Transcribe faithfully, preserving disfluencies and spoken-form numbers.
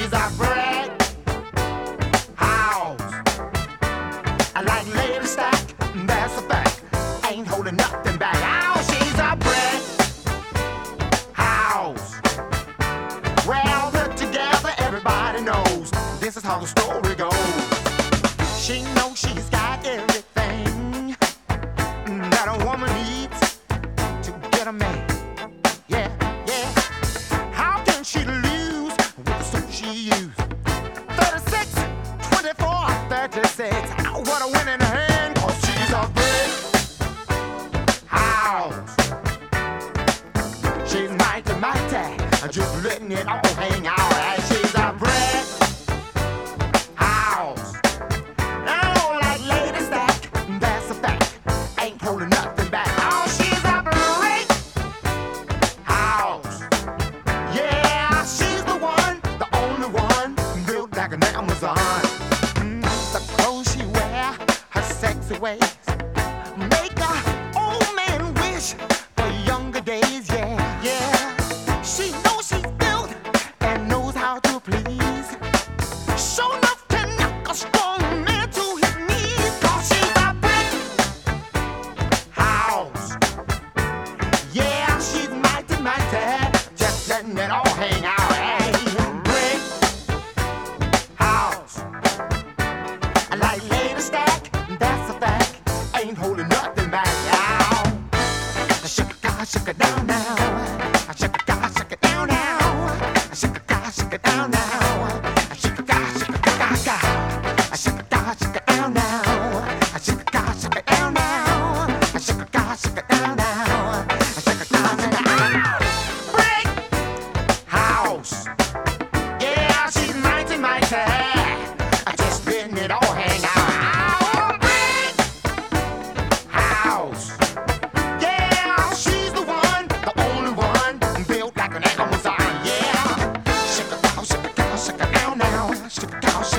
she's a brick house. I like Lady Stack, that's a fact. Ain't holding nothing back. Oh, she's a brick house. Well, put together, everybody knows this is how the story goes. She knows she's got everything that a woman needs to get a man. Yeah, yeah. How can she lose with the suit she used? thirty-six, twenty-four, thirty-six. Oh, what a winning hand, 'cause she's a brick house. She's mighty, mighty, just letting it all hang out. And she's a brick house. Oh, like Lady Stack, that's a fact. Ain't holding nothing back. Oh, she's a brick house. Yeah, she's the one, the only one, built like an Amazon. Mm, the clothes she wear, her sexy ways, make a old man wish for younger days. Yeah, yeah. She knows she's built and knows how to please. Sure enough can knock a strong man to his knees. 'Cause she's a brick house. Yeah, she's mighty, mighty, just letting it all hang out. Hey, brick house. I like Lady Stack, that's a fact. Ain't holding nothing back. Ow. Shake it, God, shake it down now. Shake it, God, shake it down now. Shake it, God, shake it down now. Shake it, God, shake it, God, God. Shake it, God, shake it down now. Shake it, God, shake it down now. Shake it, God, shake it down now. Shake it, God, shake it down. Brick house. Yeah, she's mighty, mighty. Just letting it all hang out. Oh, brick house. Yeah, she's the one, the only one, built like an Amazon. Yeah, shake it down, shake it down, shake it down now. Shake it down, shake